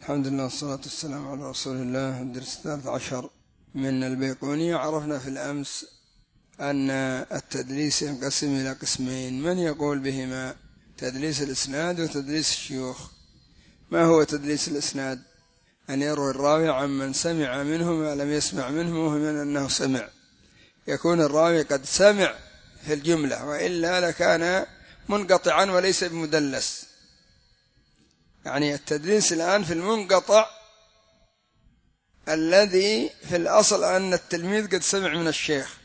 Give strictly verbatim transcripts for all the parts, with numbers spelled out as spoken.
الحمد لله والصلاة والسلام على رسول الله. الدرس الثالث عشر من البيقونية. عرفنا في الأمس أن التدليس ينقسم إلى قسمين، من يقول بهما: تدليس الإسناد وتدليس الشيوخ. ما هو تدليس الإسناد؟ أن يروي الراوي عن من سمع منه ما لم يسمع منه مهما أنه سمع، يكون الراوي قد سمع في الجملة وإلا لكان منقطعا وليس بمدلس. يعني التدليس الآن في المنقطع الذي في الأصل أن التلميذ قد سمع من الشيخ،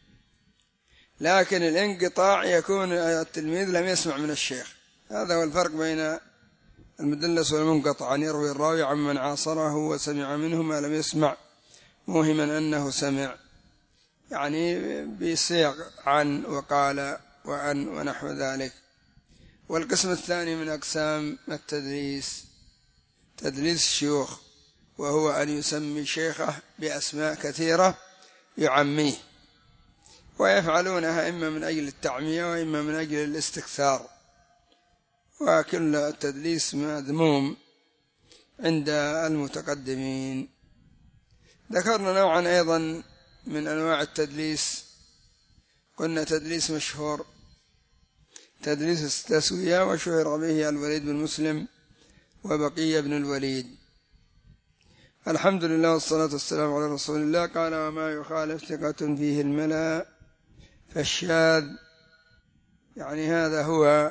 لكن الانقطاع يكون التلميذ لم يسمع من الشيخ. هذا هو الفرق بين المدلس والمنقطع، أن يروي الراوي عن من عاصره وسمع منه ما لم يسمع موهما أنه سمع، يعني بصيغ عن وقال وأن ونحو ذلك. والقسم الثاني من أقسام التدليس تدليس الشيوخ، وهو أن يسمي شيخه بأسماء كثيرة يعميه، ويفعلونها إما من أجل التعمية وإما من أجل الاستكثار، وكل التدليس مذموم عند المتقدمين. ذكرنا نوعا أيضا من أنواع التدليس، قلنا تدليس مشهور، تدليس التسوية، وشهر به الوليد بن مسلم وبقية بن الوليد. الحمد لله والصلاة والسلام على رسول الله. قال: وما يخالف ثقة فيه الملا فالشاذ. يعني هذا هو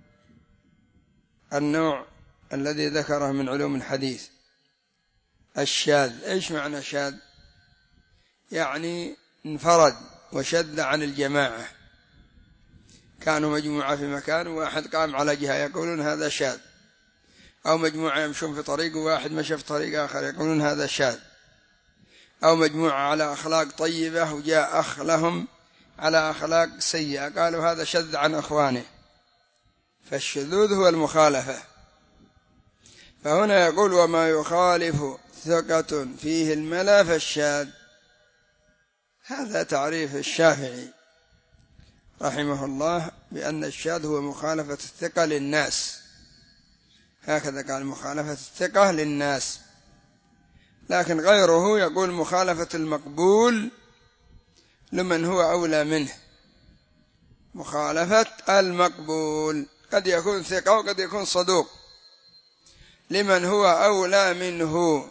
النوع الذي ذكره من علوم الحديث، الشاذ. إيش معنى شاذ؟ يعني انفرد وشذ عن الجماعة، كانوا مجموعة في مكان واحد قام على جهة يقولون هذا شاذ، أو مجموعة يمشون في طريق واحد مشى في طريق آخر يقولون هذا شاذ، أو مجموعة على أخلاق طيبة وجاء أخ لهم على أخلاق سيئة قالوا هذا شذ عن أخوانه. فالشذوذ هو المخالفة. فهنا يقول: وما يخالف ثقة فيه الملا فالشاذ. هذا تعريف الشافعي رحمه الله، بأن الشاذ هو مخالفة الثقة للناس، هكذا قال: مخالفة الثقة للناس. لكن غيره يقول مخالفة المقبول لمن هو أولى منه، مخالفة المقبول قد يكون ثقة وقد يكون صدوق، لمن هو أولى منه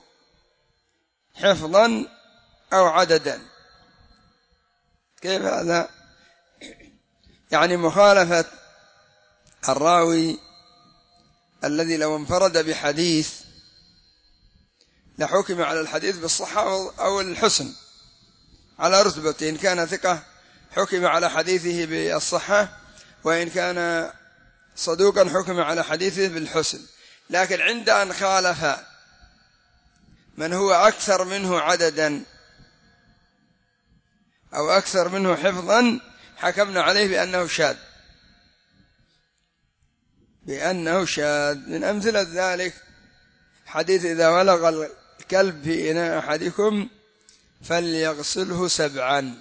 حفظا أو عددا. كيف هذا؟ يعني مخالفة الراوي الذي لو انفرد بحديث لحكم على الحديث بالصحة أو الحسن على رتبة، إن كان ثقة حكم على حديثه بالصحة، وإن كان صدوقا حكم على حديثه بالحسن. لكن عند أن خالف من هو أكثر منه عددا أو أكثر منه حفظا حكمنا عليه بأنه شاذ، بأنه شاذ. من أمثلة ذلك حديث: إذا ولغ الكلب في إناء أحدكم فليغسله سبعا،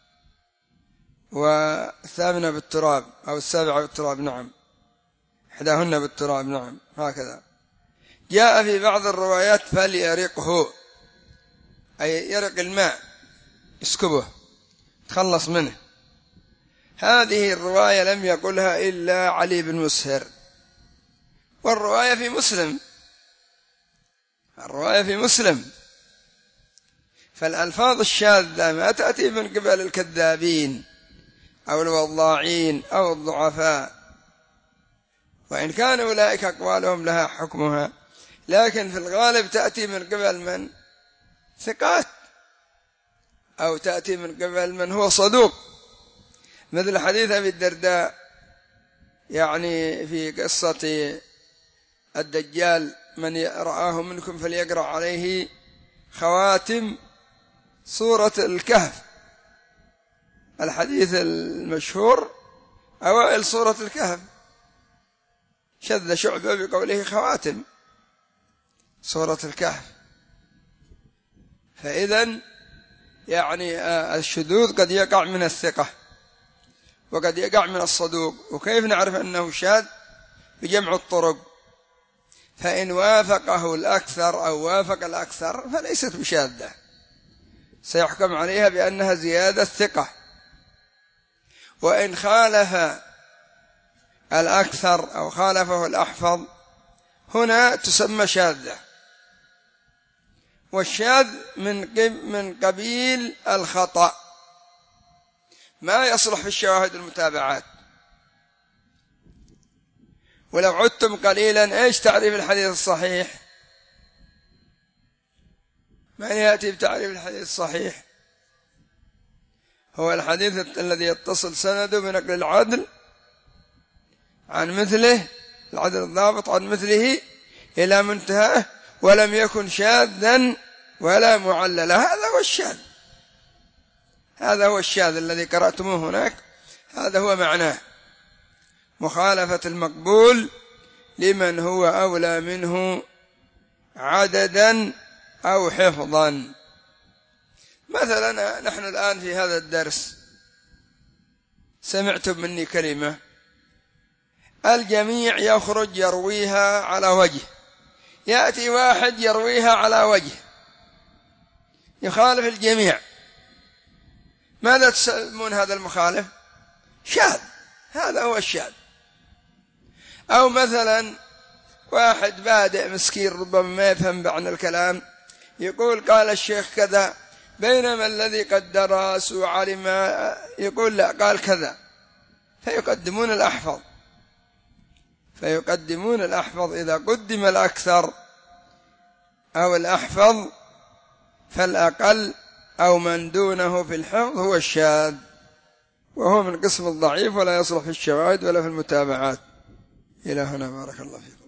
والثامنة بالتراب أو السابعة بالتراب، نعم، إحداهن بالتراب، نعم، هكذا. جاء في بعض الروايات فليرقه، أي يرق الماء، يسكبه، تخلص منه. هذه الرواية لم يقلها إلا علي بن مسهر، والرواية في مسلم، الرواية في مسلم. فالألفاظ الشاذة ما تأتي من قبل الكذابين أو الوضاعين أو الضعفاء، وإن كان أولئك أقوالهم لها حكمها، لكن في الغالب تأتي من قبل من ثقات، أو تأتي من قبل من هو صدوق، مثل حديث أبي الدرداء يعني في قصة الدجال: من رآه منكم فليقرأ عليه خواتم سورة الكهف. الحديث المشهور أوائل سورة الكهف، شذ شعبة بقوله خواتم سورة الكهف. فإذن يعني الشذوذ قد يقع من الثقة وقد يقع من الصدوق. وكيف نعرف أنه شاذ؟ بجمع الطرق. فإن وافقه الأكثر أو وافق الأكثر فليست بشاذة، سيحكم عليها بأنها زيادة ثقة. وإن خالف الأكثر أو خالفه الأحفظ هنا تسمى شاذة. والشاذ من من قبيل الخطأ، ما يصلح في الشواهد المتابعات. ولو عدتم قليلا ايش تعريف الحديث الصحيح؟ من يأتي بتعريف الحديث الصحيح؟ هو الحديث الذي يتصل سنده بنقل العدل عن مثله، العدل الضابط عن مثله إلى منتهاه، ولم يكن شاذا ولا معللا. هذا هو الشاذ، هذا هو الشاذ الذي قرأتموه هناك، هذا هو معناه، مخالفة المقبول لمن هو أولى منه عددا أو حفظا. مثلا نحن الآن في هذا الدرس سمعتم مني كلمة الجميع يخرج يرويها على وجه، يأتي واحد يرويها على وجه يخالف الجميع، ماذا تسمون هذا المخالف؟ شاذ، هذا هو الشاذ. أو مثلا واحد بادئ مسكين ربما ما يفهم معنى الكلام يقول قال الشيخ كذا، بينما الذي قد درس وعلم يقول لا قال كذا، فيقدمون الأحفظ فيقدمون الأحفظ إذا قدم الأكثر أو الأحفظ فالأقل أو من دونه في الحفظ هو الشاذ، وهو من قسم الضعيف ولا يصلح في الشواهد ولا في المتابعات. إلى هنا، بارك الله فيكم.